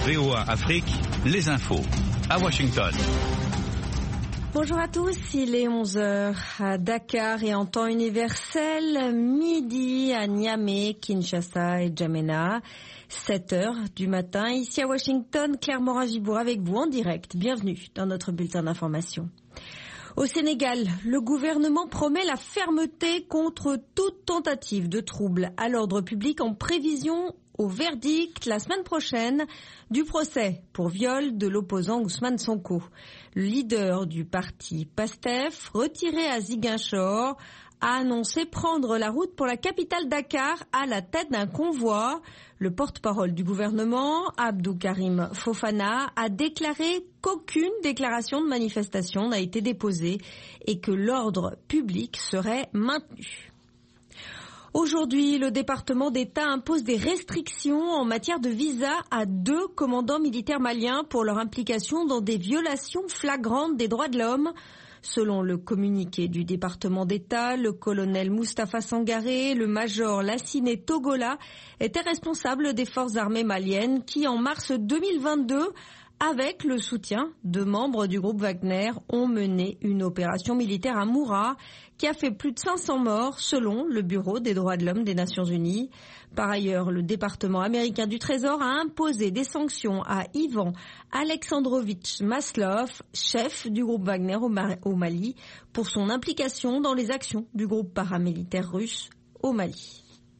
VOA Afrique, les infos. À Washington. Bonjour à tous, il est 11h à Dakar et en temps universel, midi à Niamey, Kinshasa et Djamena, 7h du matin. Ici à Washington, Claire Morin-Gibour avec vous en direct. Bienvenue dans notre bulletin d'information. Au Sénégal, le gouvernement promet la fermeté contre toute tentative de trouble à l'ordre public en prévision au verdict la semaine prochaine du procès pour viol de l'opposant Ousmane Sonko. Le leader du parti PASTEF, retiré à Ziguinchor, a annoncé prendre la route pour la capitale Dakar à la tête d'un convoi. Le porte-parole du gouvernement, Abdou Karim Fofana, a déclaré qu'aucune déclaration de manifestation n'a été déposée et que l'ordre public serait maintenu. Aujourd'hui, le département d'État impose des restrictions en matière de visa à 2 commandants militaires maliens pour leur implication dans des violations flagrantes des droits de l'homme. Selon le communiqué du département d'État, le colonel Moustapha Sangaré, le major Lassine Togola étaient responsables des forces armées maliennes qui, en mars 2022, avec le soutien de membres du groupe Wagner, ont mené une opération militaire à Moura qui a fait plus de 500 morts selon le Bureau des droits de l'homme des Nations Unies. Par ailleurs, le département américain du Trésor a imposé des sanctions à Ivan Alexandrovitch Maslov, chef du groupe Wagner au Mali, pour son implication dans les actions du groupe paramilitaire russe au Mali.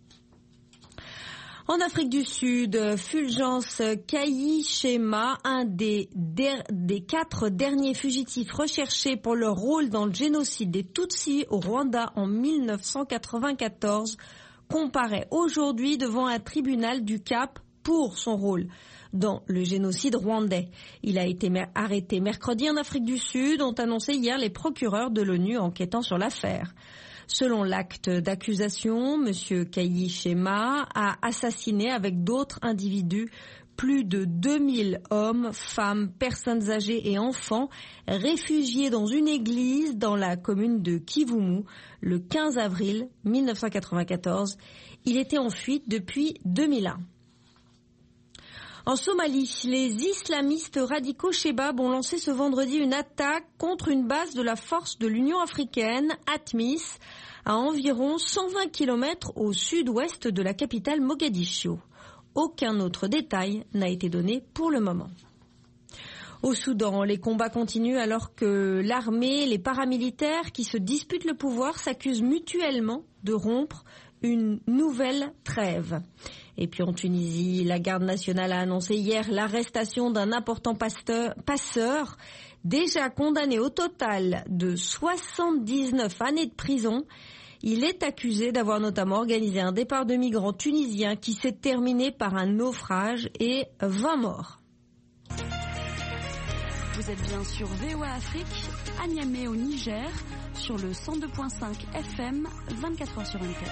En Afrique du Sud, Fulgence Kayishema, un des 4 derniers fugitifs recherchés pour leur rôle dans le génocide des Tutsis au Rwanda en 1994, comparaît aujourd'hui devant un tribunal du Cap pour son rôle dans le génocide rwandais. Il a été arrêté mercredi en Afrique du Sud, ont annoncé hier les procureurs de l'ONU enquêtant sur l'affaire. Selon l'acte d'accusation, M. Kayishema a assassiné avec d'autres individus plus de 2000 hommes, femmes, personnes âgées et enfants réfugiés dans une église dans la commune de Kivumu le 15 avril 1994. Il était en fuite depuis 2001. En Somalie, les islamistes radicaux Shebab ont lancé ce vendredi une attaque contre une base de la force de l'Union africaine, ATMIS, à environ 120 km au sud-ouest de la capitale Mogadiscio. Aucun autre détail n'a été donné pour le moment. Au Soudan, les combats continuent alors que l'armée et les paramilitaires qui se disputent le pouvoir s'accusent mutuellement de rompre une nouvelle trêve. Et puis en Tunisie, la garde nationale a annoncé hier l'arrestation d'un important passeur déjà condamné au total de 79 années de prison. Il est accusé d'avoir notamment organisé un départ de migrants tunisiens qui s'est terminé par un naufrage et 20 morts. Vous êtes bien sur VOA Afrique, à Niamey au Niger, sur le 102.5 FM, 24h sur 24.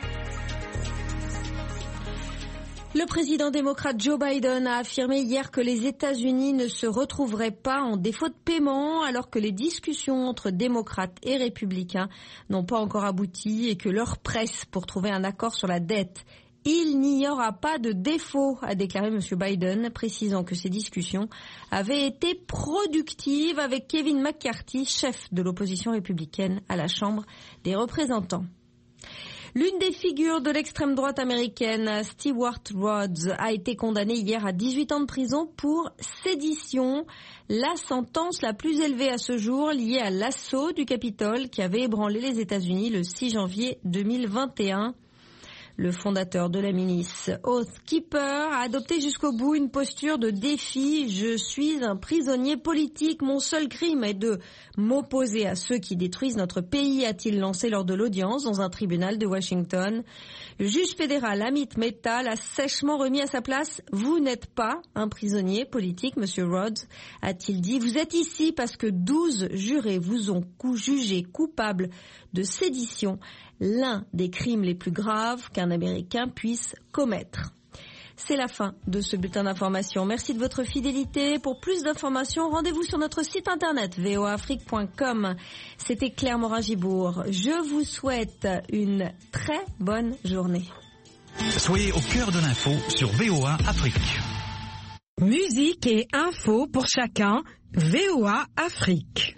Le président démocrate Joe Biden a affirmé hier que les États-Unis ne se retrouveraient pas en défaut de paiement alors que les discussions entre démocrates et républicains n'ont pas encore abouti et que l'heure presse pour trouver un accord sur la dette. Il n'y aura pas de défaut, a déclaré M. Biden, précisant que ces discussions avaient été productives avec Kevin McCarthy, chef de l'opposition républicaine à la Chambre des représentants. L'une des figures de l'extrême droite américaine, Stewart Rhodes, a été condamnée hier à 18 ans de prison pour sédition, la sentence la plus élevée à ce jour liée à l'assaut du Capitole qui avait ébranlé les États-Unis le 6 janvier 2021. Le fondateur de la milice Oath Keeper a adopté jusqu'au bout une posture de défi. Je suis un prisonnier politique. Mon seul crime est de m'opposer à ceux qui détruisent notre pays, a-t-il lancé lors de l'audience dans un tribunal de Washington. Le juge fédéral Amit Mehta l'a sèchement remis à sa place. Vous n'êtes pas un prisonnier politique, Monsieur Rhodes, a-t-il dit. Vous êtes ici parce que 12 jurés vous ont jugé coupable de sédition, l'un des crimes les plus graves qu'un Américain puisse commettre. C'est la fin de ce bulletin d'information. Merci de votre fidélité. Pour plus d'informations, rendez-vous sur notre site internet voaafrique.com. C'était Claire Morin-Gibour. Je vous souhaite une très bonne journée. Soyez au cœur de l'info sur VOA Afrique. Musique et info pour chacun, VOA Afrique.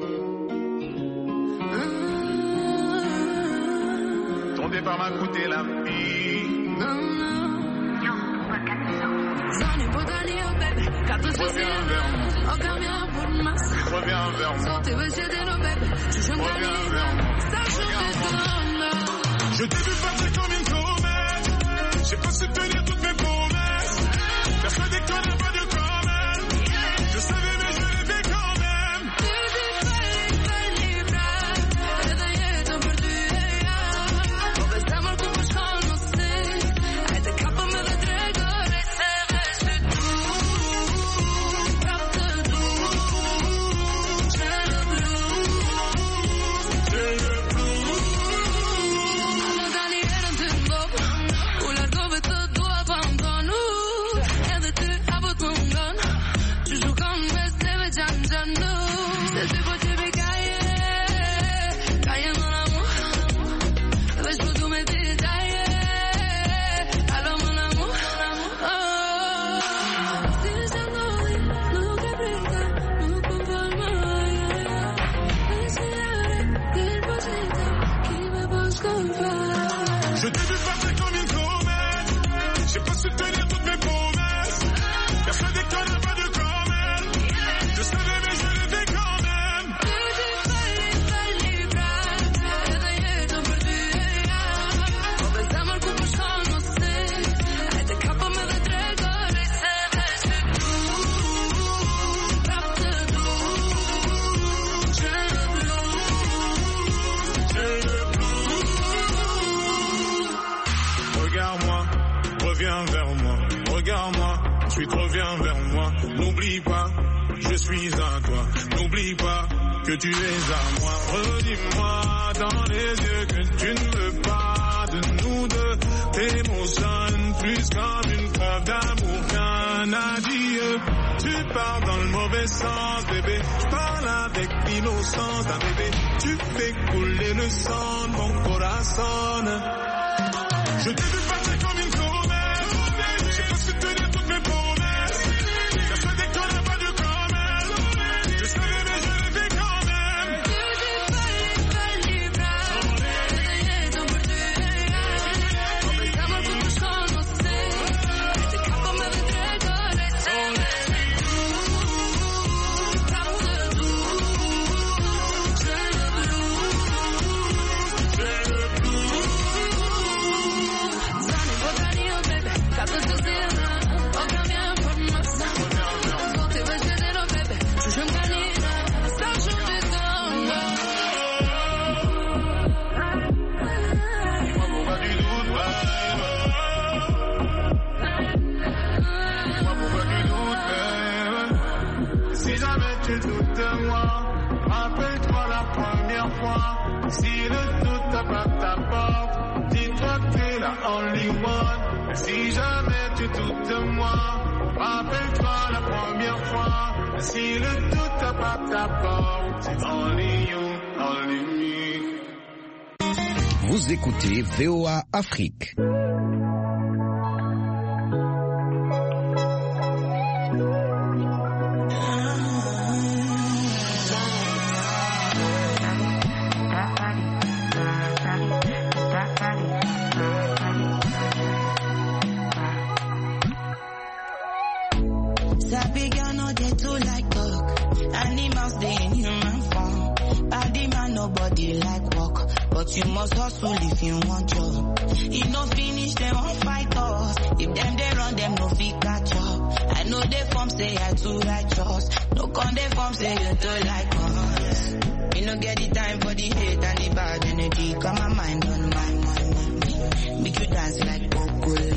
Ton départ m'a coûté la vie. Reviens vers moi. Reviens vers moi. Reviens vers moi. Je t'ai vu partir comme une comète. J'ai pas su tenir toutes mes promesses. Persuadé qu'on n'a pas de comète. Je savais mais je l'ai fait quand même. Que tu es à moi, redis-moi dans les yeux que tu ne veux pas de nous deux. T'émotionnes plus comme une preuve d'amour qu'un adieu. Tu pars dans le mauvais sens, bébé. Je parle avec l'innocence d'un bébé. Tu fais couler le sang de mon corazon. Je t'ai vu partir comme une comète. J'ai pas su tenir toutes mes promesses. Persuadé qu'on n'a pas de comète. Je savais mais je l'ai fait quand même. Rappelle-toi la première fois. Si le doute tape à ta porte, dis-toi que t'es la only one. Si jamais tu doutes de moi, rappelle-toi la première fois. Si le doute tape à ta porte, c'est only you, only me. Vous écoutez VOA Afrique. But you must hustle if you want job. You no finish, them won't fight us. If them they run, them no fit catch up. I know they form say I too righteous. No con they form say you too like us. You no get the time for the hate and the bad energy. Got my mind on my mind. Make you dance like Coco.